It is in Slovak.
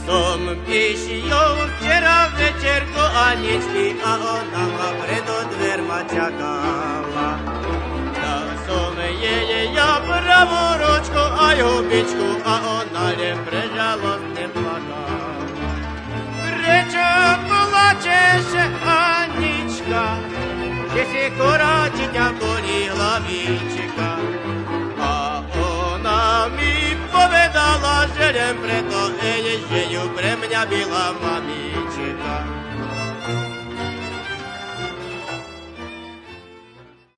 Som išiel včera večerko Aničky a ona ma predo dverma čakala. Dal som jej ja pravú ručku aj hubičku a ona len prežalostne plakala. Prečo plačeš, Anička, že si koráči ťa bolí hlavička? A ona mi povedala, že len preto, že ju pre mňa byla mamička.